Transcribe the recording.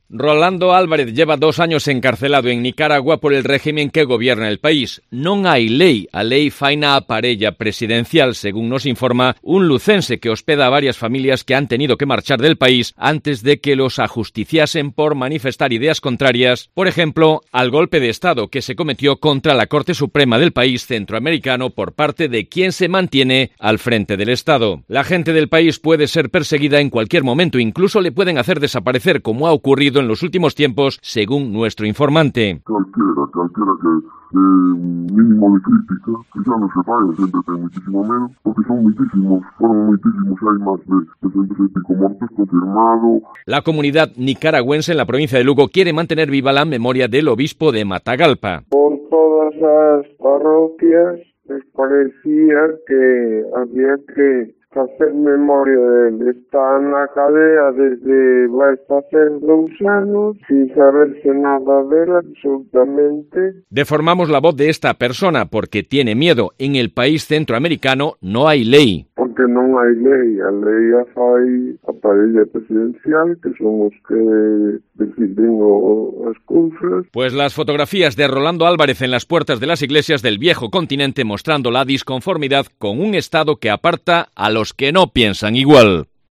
Rolando Álvarez lleva 2 años encarcelado en Nicaragua por el régimen que gobierna el país. Non hai lei, a lei faina a parella presidencial, según nos informa un lucense que hospeda a varias familias que han tenido que marchar del país antes de que los ajusticiasen por manifestar ideas contrarias, por ejemplo, al golpe de Estado que se cometió contra la Corte Suprema del país centroamericano por parte de quien se mantiene al frente del Estado. La gente del país puede ser perseguida en cualquier momento, incluso le pueden hacer desaparecer, como ha ocurrido en los últimos tiempos, según nuestro informante. Cualquiera que mínimo de crítica, que ya no se vaya, siempre ten muchísimo menos, porque fueron muchísimos, hay más de 300 y pico muertos confirmados. La comunidad nicaragüense en la provincia de Lugo quiere mantener viva la memoria del obispo de Matagalpa. Por todas las parroquias les parecía que había que hacer memoria de él. Está en la cadea desde va a hacer 2 años sin saberse nada de él absolutamente. Deformamos la voz de esta persona porque tiene miedo. En el país centroamericano no hay ley. Porque non hai lei, a lei a fai a parella presidencial, que son os que deciden as cousas. Pues las fotografías de Rolando Álvarez en las puertas de las iglesias del viejo continente mostrando la disconformidad con un Estado que aparta a los que no piensan igual.